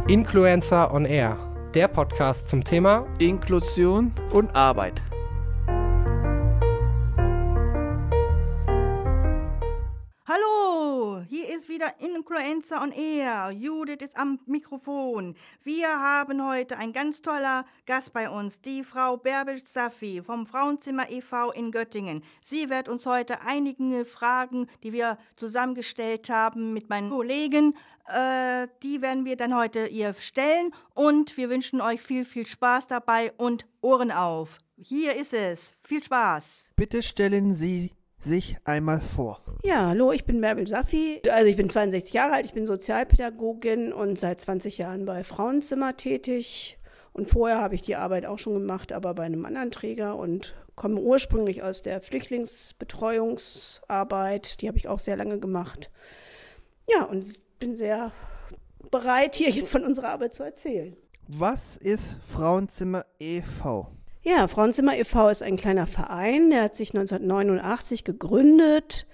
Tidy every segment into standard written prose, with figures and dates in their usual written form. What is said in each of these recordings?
Influencer on Air, der Podcast zum Thema Inklusion und Arbeit. Hallo, hier ist wieder Influencer on Air. Judith ist am Mikrofon. Wir haben heute einen ganz toller Gast bei uns, die Frau Bärbel Safi vom Frauenzimmer e.V. in Göttingen. Sie wird uns heute einige Fragen, die wir zusammengestellt haben mit meinen Kollegen, die werden wir dann heute ihr stellen und wir wünschen euch viel, viel Spaß dabei und Ohren auf. Hier ist es. Viel Spaß. Bitte stellen Sie sich einmal vor. Ja, hallo, ich bin Bärbel Safi. Also ich bin 62 Jahre alt, ich bin Sozialpädagogin und seit 20 Jahren bei Frauenzimmer tätig. Und vorher habe ich die Arbeit auch schon gemacht, aber bei einem anderen Träger und komme ursprünglich aus der Flüchtlingsbetreuungsarbeit. Die habe ich auch sehr lange gemacht. Ja, und bin sehr bereit, hier jetzt von unserer Arbeit zu erzählen. Was ist Frauenzimmer e.V.? Ja, Frauenzimmer e.V. ist ein kleiner Verein, der hat sich 1989 gegründet.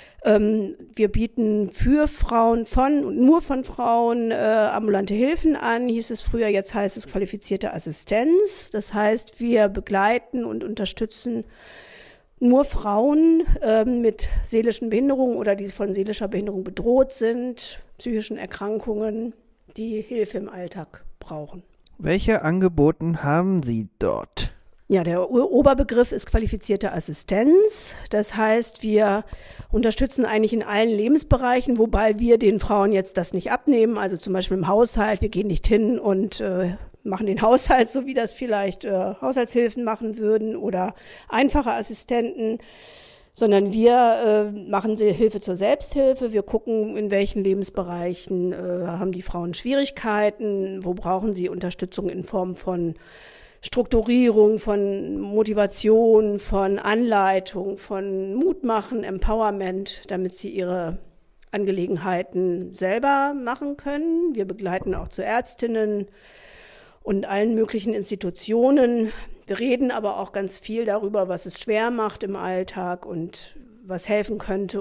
Wir bieten für Frauen nur von Frauen ambulante Hilfen an, hieß es früher, jetzt heißt es qualifizierte Assistenz. Das heißt, wir begleiten und unterstützen nur Frauen mit seelischen Behinderungen oder die von seelischer Behinderung bedroht sind, psychischen Erkrankungen, die Hilfe im Alltag brauchen. Welche Angebote haben Sie dort? Ja, der Oberbegriff ist qualifizierte Assistenz. Das heißt, wir unterstützen eigentlich in allen Lebensbereichen, wobei wir den Frauen jetzt das nicht abnehmen. Also zum Beispiel im Haushalt, wir gehen nicht hin und machen den Haushalt, so wie das vielleicht Haushaltshilfen machen würden oder einfache Assistenten, sondern wir machen Hilfe zur Selbsthilfe. Wir gucken, in welchen Lebensbereichen haben die Frauen Schwierigkeiten, wo brauchen sie Unterstützung in Form von Strukturierung, von Motivation, von Anleitung, von Mutmachen, Empowerment, damit sie ihre Angelegenheiten selber machen können. Wir begleiten auch zu Ärztinnen und allen möglichen Institutionen. Wir reden aber auch ganz viel darüber, was es schwer macht im Alltag und was helfen könnte,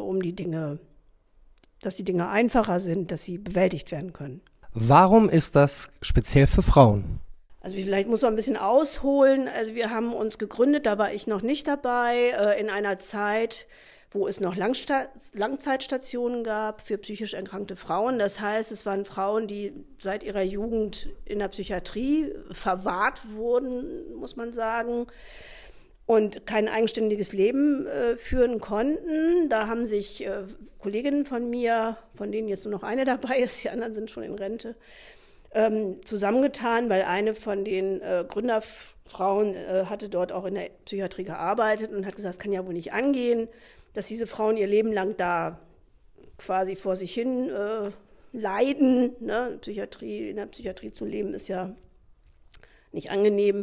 dass die Dinge einfacher sind, dass sie bewältigt werden können. Warum ist das speziell für Frauen? Also vielleicht muss man ein bisschen ausholen. Also wir haben uns gegründet, da war ich noch nicht dabei, in einer Zeit, wo es noch Langzeitstationen gab für psychisch erkrankte Frauen. Das heißt, es waren Frauen, die seit ihrer Jugend in der Psychiatrie verwahrt wurden, muss man sagen, und kein eigenständiges Leben führen konnten. Da haben sich Kolleginnen von mir, von denen jetzt nur noch eine dabei ist, die anderen sind schon in Rente, zusammengetan, weil eine von den Gründerfrauen hatte dort auch in der Psychiatrie gearbeitet und hat gesagt, es kann ja wohl nicht angehen, dass diese Frauen ihr Leben lang da quasi vor sich hin leiden. Ne? In der Psychiatrie zu leben ist ja nicht angenehm.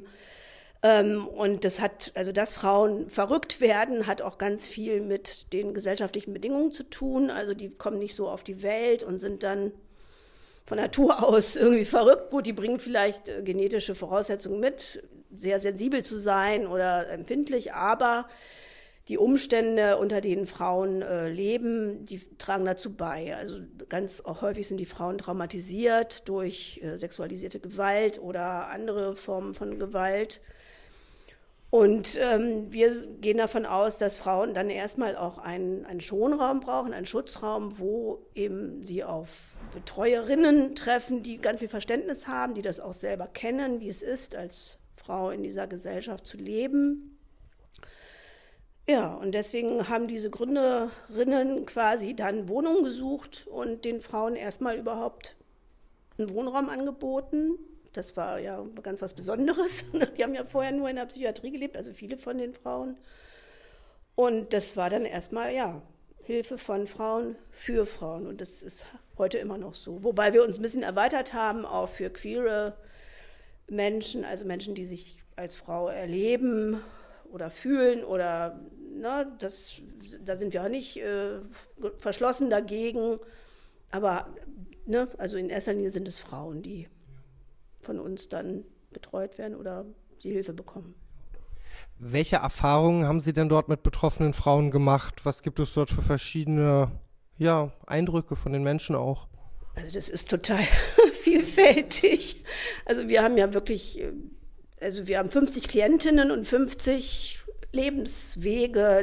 Und dass Frauen verrückt werden, hat auch ganz viel mit den gesellschaftlichen Bedingungen zu tun. Also die kommen nicht so auf die Welt und sind dann von Natur aus irgendwie verrückt. Gut, die bringen vielleicht genetische Voraussetzungen mit, sehr sensibel zu sein oder empfindlich, aber die Umstände, unter denen Frauen leben, die tragen dazu bei. Also ganz auch häufig sind die Frauen traumatisiert durch sexualisierte Gewalt oder andere Formen von Gewalt. Und wir gehen davon aus, dass Frauen dann erstmal auch einen Schonraum brauchen, einen Schutzraum, wo eben sie auf Betreuerinnen treffen, die ganz viel Verständnis haben, die das auch selber kennen, wie es ist, als Frau in dieser Gesellschaft zu leben. Ja, und deswegen haben diese Gründerinnen quasi dann Wohnungen gesucht und den Frauen erstmal überhaupt einen Wohnraum angeboten. Das war ja ganz was Besonderes. Die haben ja vorher nur in der Psychiatrie gelebt, also viele von den Frauen. Und das war dann erstmal, Hilfe von Frauen für Frauen. Und das ist heute immer noch so. Wobei wir uns ein bisschen erweitert haben, auch für queere Menschen, also Menschen, die sich als Frau erleben oder fühlen oder, da sind wir auch nicht verschlossen dagegen. Aber, also in erster Linie sind es Frauen, die von uns dann betreut werden oder die Hilfe bekommen. Welche Erfahrungen haben Sie denn dort mit betroffenen Frauen gemacht? Was gibt es dort für verschiedene Eindrücke von den Menschen auch? Also das ist total vielfältig. Also wir haben ja wirklich, also wir haben 50 Klientinnen und 50 Lebenswege,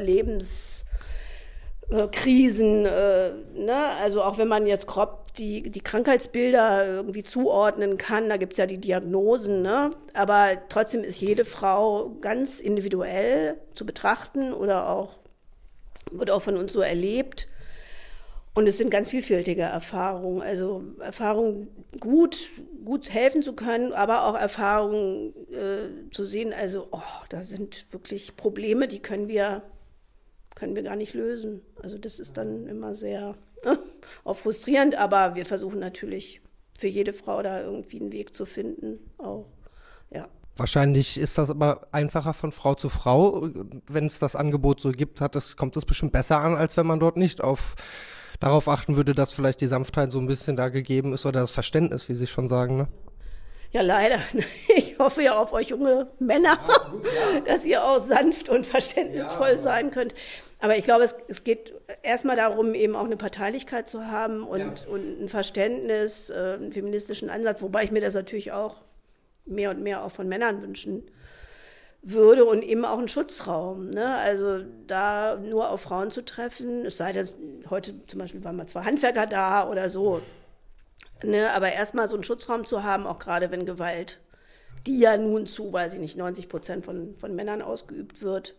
Krisen, ne? Also auch wenn man jetzt grob die Krankheitsbilder irgendwie zuordnen kann, da gibt es ja die Diagnosen, ne? Aber trotzdem ist jede Frau ganz individuell zu betrachten oder wird auch von uns so erlebt. Und es sind ganz vielfältige Erfahrungen, also Erfahrungen gut helfen zu können, aber auch Erfahrungen zu sehen, also da sind wirklich Probleme, die können wir gar nicht lösen. Also das ist dann immer sehr auch frustrierend, aber wir versuchen natürlich für jede Frau da irgendwie einen Weg zu finden, auch, ja. Wahrscheinlich ist das aber einfacher von Frau zu Frau. Wenn es das Angebot so gibt, kommt es bestimmt besser an, als wenn man dort nicht darauf achten würde, dass vielleicht die Sanftheit so ein bisschen da gegeben ist oder das Verständnis, wie Sie schon sagen, ne? Ja, leider. Ich hoffe ja auf euch junge Männer, dass ihr auch sanft und verständnisvoll sein könnt. Aber ich glaube, es geht erstmal darum, eben auch eine Parteilichkeit zu haben und ein Verständnis, einen feministischen Ansatz, wobei ich mir das natürlich auch mehr und mehr auch von Männern wünschen würde und eben auch einen Schutzraum, ne? Also da nur auf Frauen zu treffen, es sei denn, heute zum Beispiel waren mal 2 Handwerker da oder so, ne? Aber erstmal so einen Schutzraum zu haben, auch gerade wenn Gewalt, die ja nun zu, weiß ich nicht, 90% von Männern ausgeübt wird,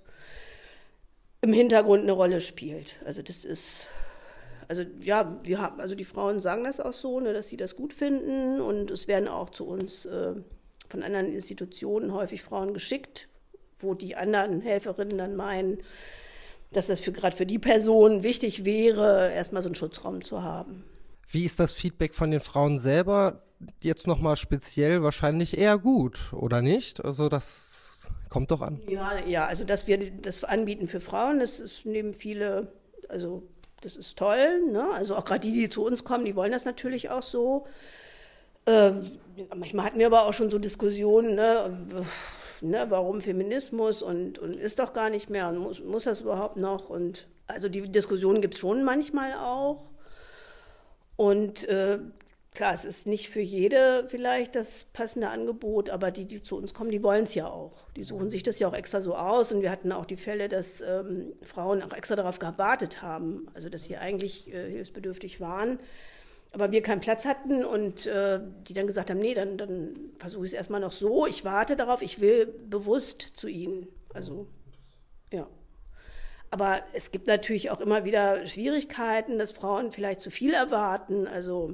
im Hintergrund eine Rolle spielt. Also das ist, also ja, also die Frauen sagen das auch so, ne, dass sie das gut finden und es werden auch zu uns von anderen Institutionen häufig Frauen geschickt, wo die anderen Helferinnen dann meinen, dass das gerade für die Person wichtig wäre, erstmal so einen Schutzraum zu haben. Wie ist das Feedback von den Frauen selber? Jetzt nochmal speziell wahrscheinlich eher gut, oder nicht? Also das kommt doch an. Ja, also dass wir das anbieten für Frauen, das nehmen viele, also das ist toll, ne? Also auch gerade die zu uns kommen, die wollen das natürlich auch so. Manchmal hatten wir aber auch schon so Diskussionen, ne, warum Feminismus und ist doch gar nicht mehr und muss das überhaupt noch? Und also die Diskussionen gibt es schon manchmal auch. Und klar, es ist nicht für jede vielleicht das passende Angebot, aber die zu uns kommen, die wollen es ja auch. Die suchen sich das ja auch extra so aus. Und wir hatten auch die Fälle, dass Frauen auch extra darauf gewartet haben, also dass sie eigentlich hilfsbedürftig waren, aber wir keinen Platz hatten und die dann gesagt haben, nee, dann versuche ich es erstmal noch so, ich warte darauf, ich will bewusst zu ihnen. Also, ja. Aber es gibt natürlich auch immer wieder Schwierigkeiten, dass Frauen vielleicht zu viel erwarten, also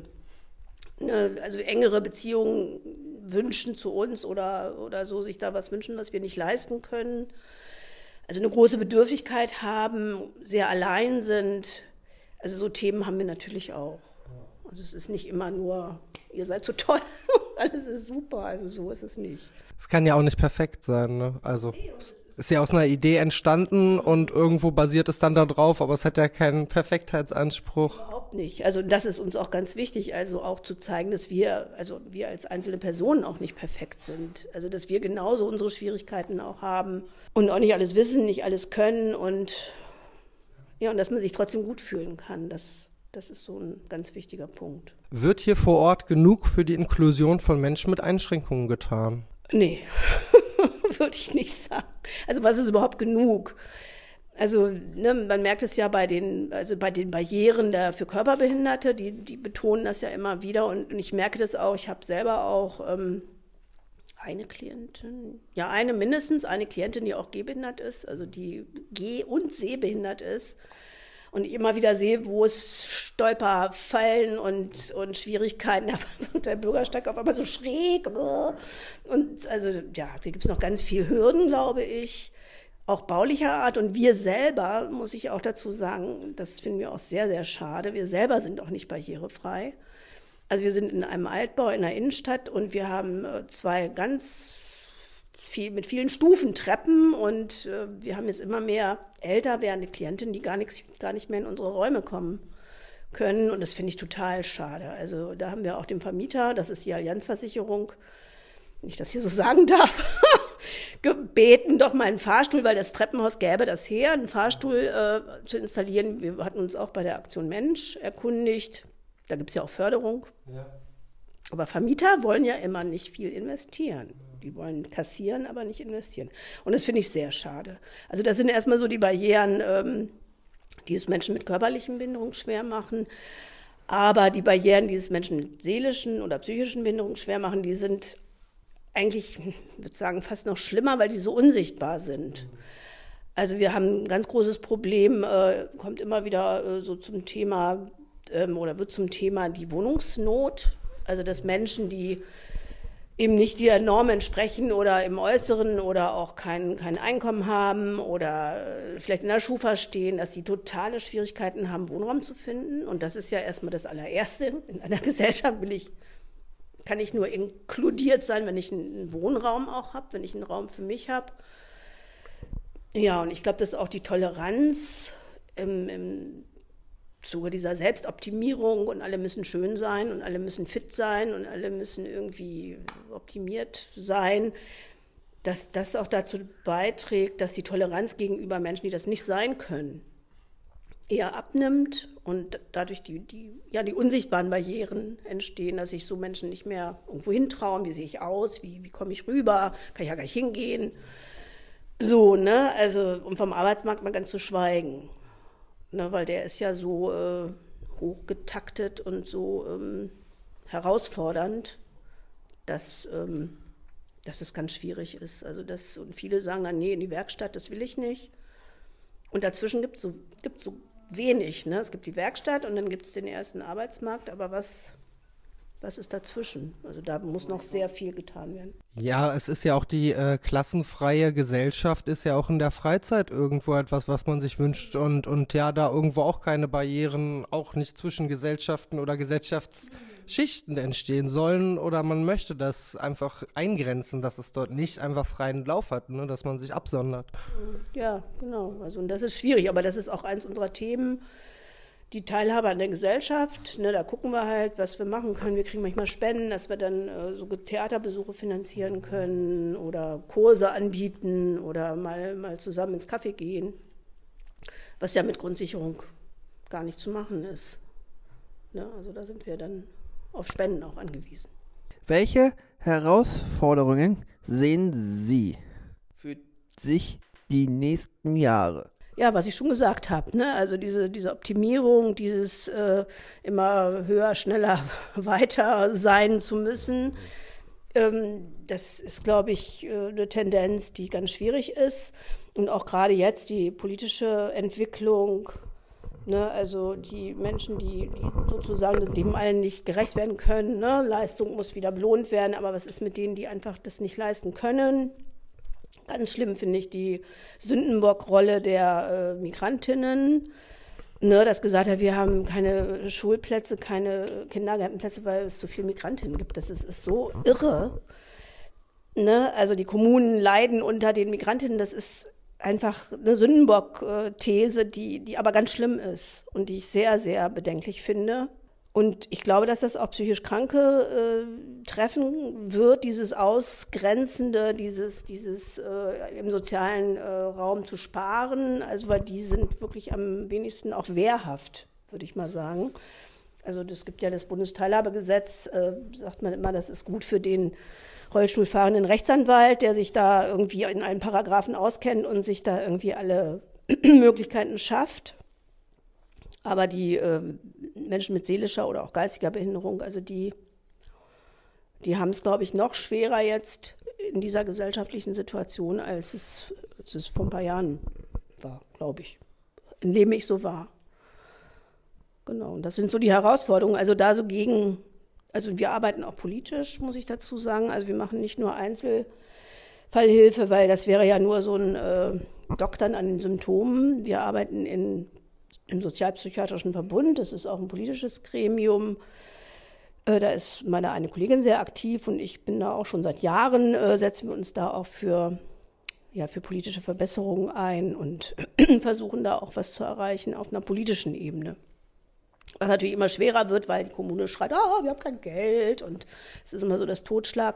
engere Beziehungen wünschen zu uns oder so sich da was wünschen, was wir nicht leisten können. Also eine große Bedürftigkeit haben, sehr allein sind. Also so Themen haben wir natürlich auch. Also es ist nicht immer nur, ihr seid so toll, alles ist super, also so ist es nicht. Es kann ja auch nicht perfekt sein, ne? Also es ist ja aus einer Idee entstanden und irgendwo basiert es dann da drauf, aber es hat ja keinen Perfektheitsanspruch. Überhaupt nicht. Also das ist uns auch ganz wichtig, also auch zu zeigen, dass wir als einzelne Personen auch nicht perfekt sind. Also dass wir genauso unsere Schwierigkeiten auch haben und auch nicht alles wissen, nicht alles können und dass man sich trotzdem gut fühlen kann, das ist so ein ganz wichtiger Punkt. Wird hier vor Ort genug für die Inklusion von Menschen mit Einschränkungen getan? Nee, würde ich nicht sagen. Also was ist überhaupt genug? Also man merkt es ja bei den Barrieren für Körperbehinderte, die betonen das ja immer wieder und ich merke das auch, ich habe selber auch mindestens eine Klientin, die auch gehbehindert ist, also die geh- und sehbehindert ist. Und ich immer wieder sehe, wo es Stolperfallen und Schwierigkeiten, der Bürgersteig auf einmal so schräg. Und also ja, da gibt es noch ganz viel Hürden, glaube ich, auch baulicher Art. Und wir selber, muss ich auch dazu sagen, das finden wir auch sehr, sehr schade, wir selber sind auch nicht barrierefrei. Also wir sind in einem Altbau in der Innenstadt und wir haben 2 mit vielen Stufentreppen und wir haben jetzt immer mehr älter werdende Klientinnen, die gar nicht mehr in unsere Räume kommen können und das finde ich total schade. Also da haben wir auch den Vermieter, das ist die Allianzversicherung, wenn ich das hier so sagen darf, gebeten, doch mal einen Fahrstuhl, weil das Treppenhaus gäbe das her, einen Fahrstuhl zu installieren. Wir hatten uns auch bei der Aktion Mensch erkundigt, da gibt es ja auch Förderung. Ja. Aber Vermieter wollen ja immer nicht viel investieren. Die wollen kassieren, aber nicht investieren. Und das finde ich sehr schade. Also das sind erstmal so die Barrieren, die es Menschen mit körperlichen Behinderungen schwer machen. Aber die Barrieren, die es Menschen mit seelischen oder psychischen Behinderungen schwer machen, die sind eigentlich, ich würde sagen, fast noch schlimmer, weil die so unsichtbar sind. Also wir haben ein ganz großes Problem, kommt immer wieder so zum Thema oder wird zum Thema die Wohnungsnot. Also dass Menschen, die eben nicht der Norm entsprechen oder im Äußeren oder auch kein Einkommen haben oder vielleicht in der Schufa stehen, dass sie totale Schwierigkeiten haben, Wohnraum zu finden. Und das ist ja erstmal das allererste. In einer Gesellschaft kann ich nur inkludiert sein, wenn ich einen Wohnraum auch habe, wenn ich einen Raum für mich habe. Ja, und ich glaube, dass auch die Toleranz im Zuge dieser Selbstoptimierung und alle müssen schön sein und alle müssen fit sein und alle müssen irgendwie optimiert sein, dass das auch dazu beiträgt, dass die Toleranz gegenüber Menschen, die das nicht sein können, eher abnimmt und dadurch die unsichtbaren Barrieren entstehen, dass sich so Menschen nicht mehr irgendwo hintrauen, wie sehe ich aus, wie komme ich rüber, kann ich ja gar nicht hingehen. So, ne, also um vom Arbeitsmarkt mal ganz zu schweigen. Ne, weil der ist ja so hochgetaktet und so herausfordernd, dass es ganz schwierig ist. Also und viele sagen dann, nee, in die Werkstatt, das will ich nicht. Und dazwischen gibt es so wenig. Ne? Es gibt die Werkstatt und dann gibt es den ersten Arbeitsmarkt, aber was ist dazwischen? Also da muss noch sehr viel getan werden. Ja, es ist ja auch die klassenfreie Gesellschaft ist ja auch in der Freizeit irgendwo etwas, was man sich wünscht und ja, da irgendwo auch keine Barrieren, auch nicht zwischen Gesellschaften oder Gesellschaftsschichten entstehen sollen oder man möchte das einfach eingrenzen, dass es dort nicht einfach freien Lauf hat, ne, dass man sich absondert. Ja, genau. Also und das ist schwierig, aber das ist auch eins unserer Themen. Die Teilhabe an der Gesellschaft, ne, da gucken wir halt, was wir machen können. Wir kriegen manchmal Spenden, dass wir dann so Theaterbesuche finanzieren können oder Kurse anbieten oder mal zusammen ins Café gehen, was ja mit Grundsicherung gar nicht zu machen ist. Ne, also da sind wir dann auf Spenden auch angewiesen. Welche Herausforderungen sehen Sie für sich die nächsten Jahre? Ja, was ich schon gesagt habe, ne? Also diese Optimierung, dieses immer höher, schneller, weiter sein zu müssen, das ist, glaube ich, eine Tendenz, die ganz schwierig ist. Und auch gerade jetzt die politische Entwicklung, ne? Also die Menschen, die sozusagen dem allen nicht gerecht werden können, ne? Leistung muss wieder belohnt werden, aber was ist mit denen, die einfach das nicht leisten können? Ganz schlimm finde ich die Sündenbock-Rolle der Migrantinnen, ne, dass gesagt hat, wir haben keine Schulplätze, keine Kindergartenplätze, weil es so viele Migrantinnen gibt. Das ist so irre. Ne? Also die Kommunen leiden unter den Migrantinnen. Das ist einfach eine Sündenbock-These, die aber ganz schlimm ist und die ich sehr, sehr bedenklich finde. Und ich glaube, dass das auch psychisch Kranke treffen wird, dieses Ausgrenzende, dieses im sozialen Raum zu sparen. Also weil die sind wirklich am wenigsten auch wehrhaft, würde ich mal sagen. Also es gibt ja das Bundesteilhabegesetz, sagt man immer, das ist gut für den Rollstuhlfahrenden Rechtsanwalt, der sich da irgendwie in allen Paragraphen auskennt und sich da irgendwie alle Möglichkeiten schafft. Aber die Menschen mit seelischer oder auch geistiger Behinderung, also die haben es, glaube ich, noch schwerer jetzt in dieser gesellschaftlichen Situation, als es vor ein paar Jahren war, glaube ich. Nehme ich so wahr. Genau, und das sind so die Herausforderungen. Also da so also wir arbeiten auch politisch, muss ich dazu sagen. Also wir machen nicht nur Einzelfallhilfe, weil das wäre ja nur so ein Doktern an den Symptomen. Wir arbeiten im Sozialpsychiatrischen Verbund, das ist auch ein politisches Gremium. Da ist meine eine Kollegin sehr aktiv und ich bin da auch schon seit Jahren, setzen wir uns da auch für politische Verbesserungen ein und versuchen da auch was zu erreichen auf einer politischen Ebene. Was natürlich immer schwerer wird, weil die Kommune schreit, wir haben kein Geld und es ist immer so das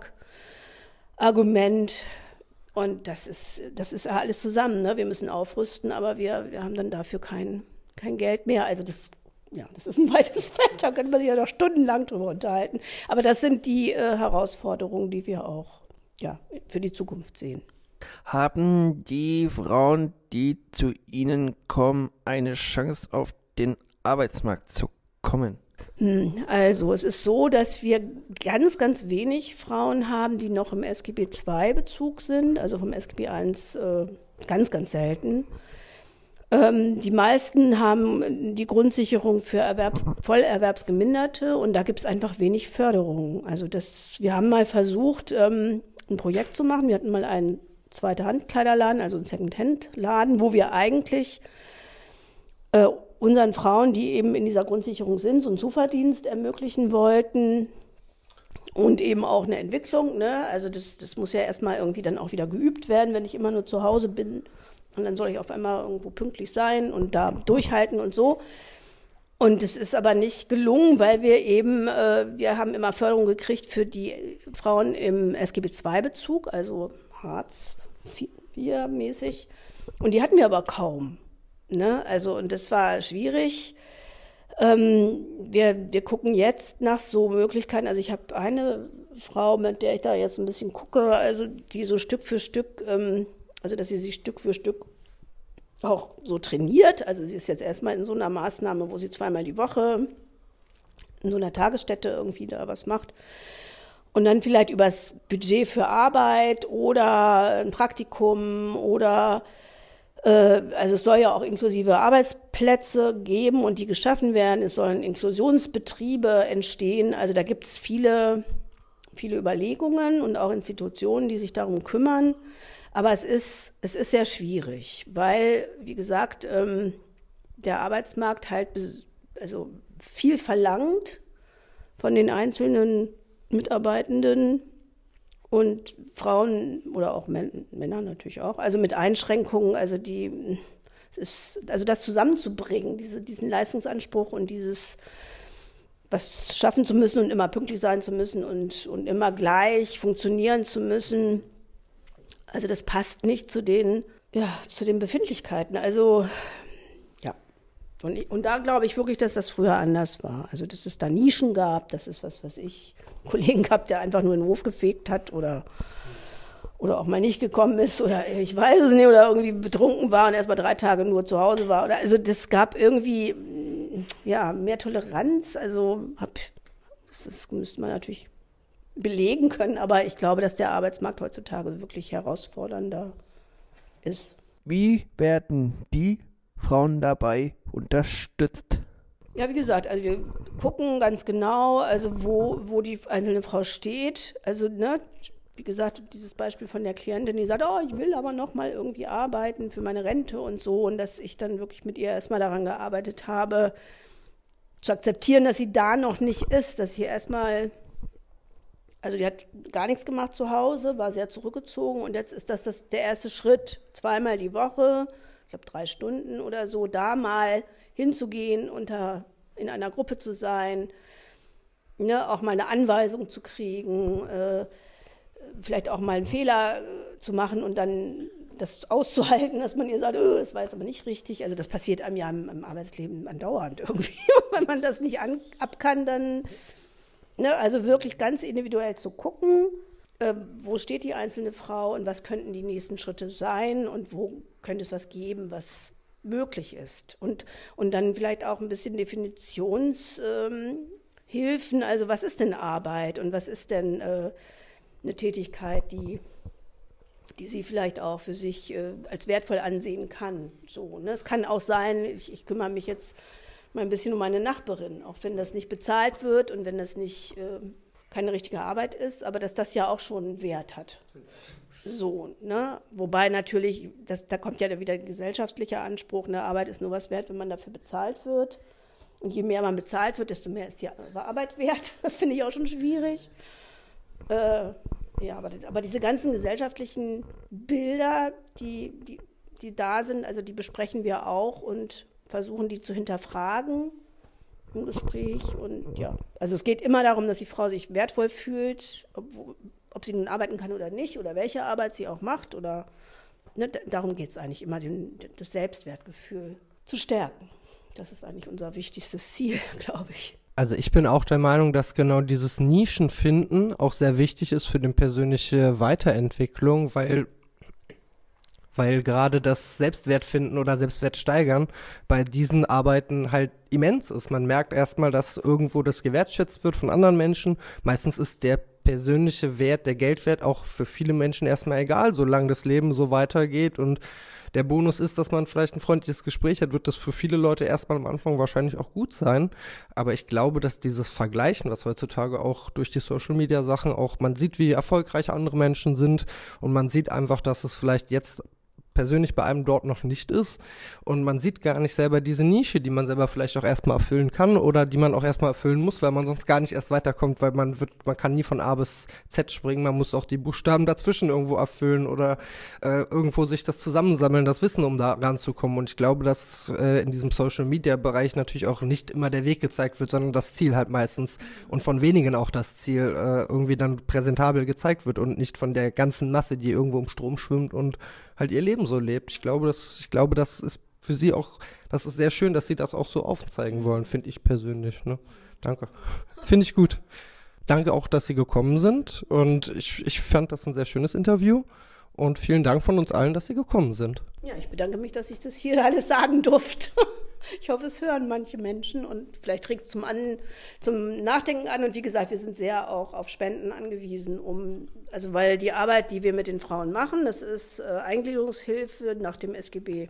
Totschlagargument. Und das ist alles zusammen, ne? Wir müssen aufrüsten, aber wir haben dann dafür kein Geld mehr. Also das ja, das ist ein weites Feld, da könnte man sich ja noch stundenlang drüber unterhalten. Aber das sind die Herausforderungen, die wir auch für die Zukunft sehen. Haben die Frauen, die zu Ihnen kommen, eine Chance auf den Arbeitsmarkt zu kommen? Also es ist so, dass wir ganz, ganz wenig Frauen haben, die noch im SGB-II-Bezug sind, also vom SGB I ganz, ganz selten. Die meisten haben die Grundsicherung für Vollerwerbsgeminderte und da gibt es einfach wenig Förderung. Also wir haben mal versucht, ein Projekt zu machen. Wir hatten mal einen Zweite-Hand-Kleiderladen, also einen Second-Hand-Laden, wo wir eigentlich unseren Frauen, die eben in dieser Grundsicherung sind, so einen Zuverdienst ermöglichen wollten und eben auch eine Entwicklung. Ne? Also das muss ja erstmal irgendwie dann auch wieder geübt werden, wenn ich immer nur zu Hause bin. Und dann soll ich auf einmal irgendwo pünktlich sein und da durchhalten und so. Und es ist aber nicht gelungen, weil wir haben immer Förderung gekriegt für die Frauen im SGB-II-Bezug, also Hartz IV-mäßig. Und die hatten wir aber kaum. Ne? Also, und das war schwierig. Wir gucken jetzt nach so Möglichkeiten. Also ich habe eine Frau, mit der ich da jetzt ein bisschen gucke, also die so Stück für Stück, also dass sie sich Stück für Stück auch so trainiert. Also sie ist jetzt erstmal in so einer Maßnahme, wo sie 2-mal die Woche in so einer Tagesstätte irgendwie da was macht. Und dann vielleicht übers Budget für Arbeit oder ein Praktikum oder also es soll ja auch inklusive Arbeitsplätze geben und die geschaffen werden. Es sollen Inklusionsbetriebe entstehen. Also da gibt es viele Überlegungen und auch Institutionen, die sich darum kümmern. Aber es ist sehr schwierig, weil, wie gesagt, der Arbeitsmarkt halt also viel verlangt von den einzelnen Mitarbeitenden und Frauen oder auch Männer natürlich auch, also mit Einschränkungen, also das zusammenzubringen, diesen Leistungsanspruch und dieses was schaffen zu müssen und immer pünktlich sein zu müssen und immer gleich funktionieren zu müssen. Also das passt nicht zu den Befindlichkeiten. Also ja, und da glaube ich wirklich, dass das früher anders war. Also dass es da Nischen gab, dass es einen Kollegen gab, der einfach nur in den Hof gefegt hat oder auch mal nicht gekommen ist oder ich weiß es nicht oder irgendwie betrunken war und erst mal 3 Tage nur zu Hause war. Also das gab irgendwie mehr Toleranz. Also das müsste man natürlich belegen können, aber ich glaube, dass der Arbeitsmarkt heutzutage wirklich herausfordernder ist. Wie werden die Frauen dabei unterstützt? Ja, wie gesagt, also wir gucken ganz genau, also wo die einzelne Frau steht. Also, wie gesagt, dieses Beispiel von der Klientin, die sagt, ich will aber noch mal irgendwie arbeiten für meine Rente und so. Und dass ich dann wirklich mit ihr erstmal daran gearbeitet habe, zu akzeptieren, dass sie da noch nicht ist, dass sie erstmal, also die hat gar nichts gemacht zu Hause, war sehr zurückgezogen und jetzt ist das der erste Schritt, 2-mal die Woche, ich glaube 3 Stunden oder so, da mal hinzugehen, in einer Gruppe zu sein, auch mal eine Anweisung zu kriegen, vielleicht auch mal einen Fehler zu machen und dann das auszuhalten, dass man ihr sagt, das war jetzt aber nicht richtig. Also das passiert einem ja im Arbeitsleben andauernd irgendwie. Wenn man das nicht ab kann, dann, also wirklich ganz individuell zu gucken, wo steht die einzelne Frau und was könnten die nächsten Schritte sein und wo könnte es was geben, was möglich ist. Und dann vielleicht auch ein bisschen Definitionshilfen, also was ist denn Arbeit und was ist denn eine Tätigkeit, die sie vielleicht auch für sich als wertvoll ansehen kann. So, ne? Es kann auch sein, ich kümmere mich jetzt mal ein bisschen um meine Nachbarin, auch wenn das nicht bezahlt wird und wenn das nicht keine richtige Arbeit ist, aber dass das ja auch schon einen Wert hat. So, ne? Wobei natürlich, da kommt ja wieder ein gesellschaftlicher Anspruch, eine Arbeit ist nur was wert, wenn man dafür bezahlt wird. Und je mehr man bezahlt wird, desto mehr ist die Arbeit wert. Das finde ich auch schon schwierig. Aber diese ganzen gesellschaftlichen Bilder, die da sind, also die besprechen wir auch und versuchen, die zu hinterfragen im Gespräch. Und ja, also es geht immer darum, dass die Frau sich wertvoll fühlt, ob sie nun arbeiten kann oder nicht oder welche Arbeit sie auch macht. Oder darum geht es eigentlich immer, das Selbstwertgefühl zu stärken. Das ist eigentlich unser wichtigstes Ziel, glaube ich. Also ich bin auch der Meinung, dass genau dieses Nischenfinden auch sehr wichtig ist für die persönliche Weiterentwicklung, weil gerade das Selbstwertfinden oder Selbstwertsteigern bei diesen Arbeiten halt immens ist. Man merkt erstmal, dass irgendwo das gewertschätzt wird von anderen Menschen. Meistens ist der persönliche Wert, der Geldwert auch für viele Menschen erstmal egal, solange das Leben so weitergeht und der Bonus ist, dass man vielleicht ein freundliches Gespräch hat, wird das für viele Leute erstmal am Anfang wahrscheinlich auch gut sein. Aber ich glaube, dass dieses Vergleichen, was heutzutage auch durch die Social-Media-Sachen auch, man sieht, wie erfolgreich andere Menschen sind und man sieht einfach, dass es vielleicht jetzt persönlich bei einem dort noch nicht ist und man sieht gar nicht selber diese Nische, die man selber vielleicht auch erstmal erfüllen kann oder die man auch erstmal erfüllen muss, weil man sonst gar nicht erst weiterkommt, weil man kann nie von A bis Z springen, man muss auch die Buchstaben dazwischen irgendwo erfüllen oder irgendwo sich das zusammensammeln, das Wissen, um da ranzukommen. Und ich glaube, dass in diesem Social-Media-Bereich natürlich auch nicht immer der Weg gezeigt wird, sondern das Ziel halt meistens und von wenigen auch das Ziel irgendwie dann präsentabel gezeigt wird und nicht von der ganzen Masse, die irgendwo im Strom schwimmt und halt ihr Leben so lebt. Ich glaube, das ist für sie auch, das ist sehr schön, dass sie das auch so aufzeigen wollen, finde ich persönlich. Ne? Danke. Finde ich gut. Danke auch, dass Sie gekommen sind und ich fand das ein sehr schönes Interview und vielen Dank von uns allen, dass Sie gekommen sind. Ja, ich bedanke mich, dass ich das hier alles sagen durfte. Ich hoffe, es hören manche Menschen und vielleicht regt es zum Nachdenken an. Und wie gesagt, wir sind sehr auch auf Spenden angewiesen, weil die Arbeit, die wir mit den Frauen machen, das ist Eingliederungshilfe nach dem SGB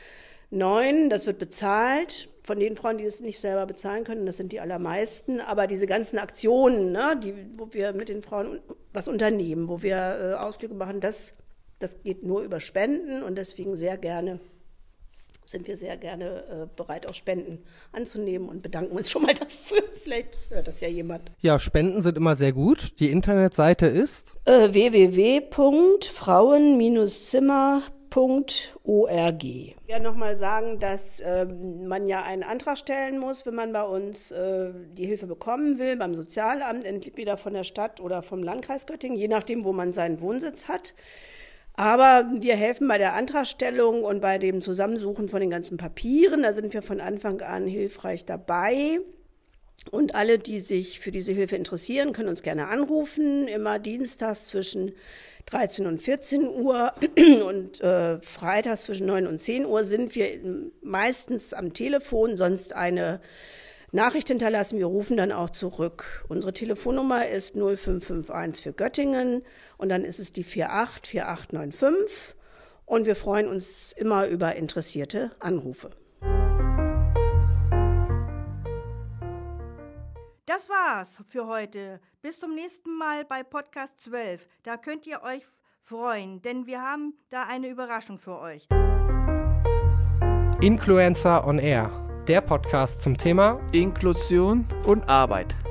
9. Das wird bezahlt von den Frauen, die es nicht selber bezahlen können. Das sind die allermeisten. Aber diese ganzen Aktionen, ne, wo wir mit den Frauen was unternehmen, wo wir Ausflüge machen, das geht nur über Spenden und deswegen sind wir sehr gerne bereit, auch Spenden anzunehmen und bedanken uns schon mal dafür. Vielleicht hört das ja jemand. Ja, Spenden sind immer sehr gut. Die Internetseite ist www.frauen-zimmer.org. Ich werde nochmal sagen, dass man ja einen Antrag stellen muss, wenn man bei uns die Hilfe bekommen will, beim Sozialamt, entweder von der Stadt oder vom Landkreis Göttingen, je nachdem, wo man seinen Wohnsitz hat. Aber wir helfen bei der Antragstellung und bei dem Zusammensuchen von den ganzen Papieren. Da sind wir von Anfang an hilfreich dabei. Und alle, die sich für diese Hilfe interessieren, können uns gerne anrufen. Immer dienstags zwischen 13 und 14 Uhr und freitags zwischen 9 und 10 Uhr sind wir meistens am Telefon, sonst eine Nachricht hinterlassen. Wir rufen dann auch zurück. Unsere Telefonnummer ist 0551 für Göttingen und dann ist es die 484895 und wir freuen uns immer über interessierte Anrufe. Das war's für heute. Bis zum nächsten Mal bei Podcast 12. Da könnt ihr euch freuen, denn wir haben da eine Überraschung für euch. Influencer on Air. Der Podcast zum Thema Inklusion und Arbeit.